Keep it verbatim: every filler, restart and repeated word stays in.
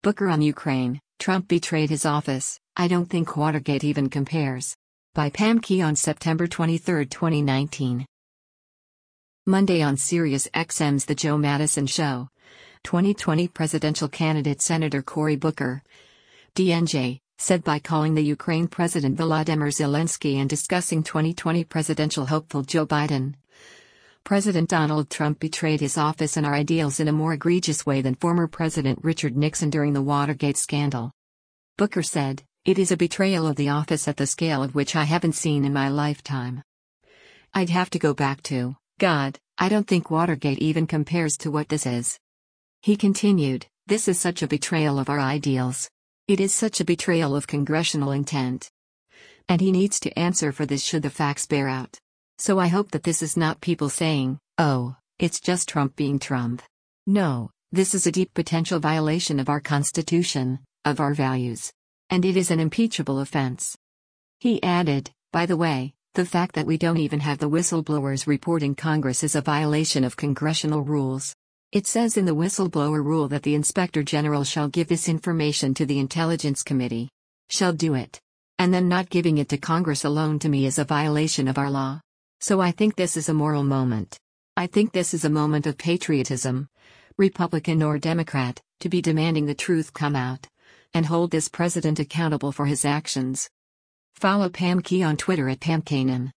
Booker on Ukraine, Trump betrayed his office, I don't think Watergate even compares. By Pam Key on September twenty-third, twenty nineteen. Monday on Sirius X M's The Joe Madison Show. twenty twenty presidential candidate Senator Cory Booker, D N J, said by calling the Ukraine President Volodymyr Zelensky and discussing twenty twenty presidential hopeful Joe Biden. President Donald Trump betrayed his office and our ideals in a more egregious way than former President Richard Nixon during the Watergate scandal. Booker said, "It is a betrayal of the office at the scale of which I haven't seen in my lifetime. I'd have to go back to, God, I don't think Watergate even compares to what this is." He continued, "This is such a betrayal of our ideals. It is such a betrayal of congressional intent. And he needs to answer for this should the facts bear out. So I hope that this is not people saying, oh, it's just Trump being Trump. No, this is a deep potential violation of our Constitution, of our values. And it is an impeachable offense." He added, "By the way, the fact that we don't even have the whistleblowers reporting Congress is a violation of congressional rules. It says in the whistleblower rule that the Inspector General shall give this information to the Intelligence Committee. Shall do it. And then not giving it to Congress alone to me is a violation of our law. So I think this is a moral moment. I think this is a moment of patriotism, Republican or Democrat, to be demanding the truth come out. And hold this president accountable for his actions." Follow Pam Key on Twitter at Pam Kanan.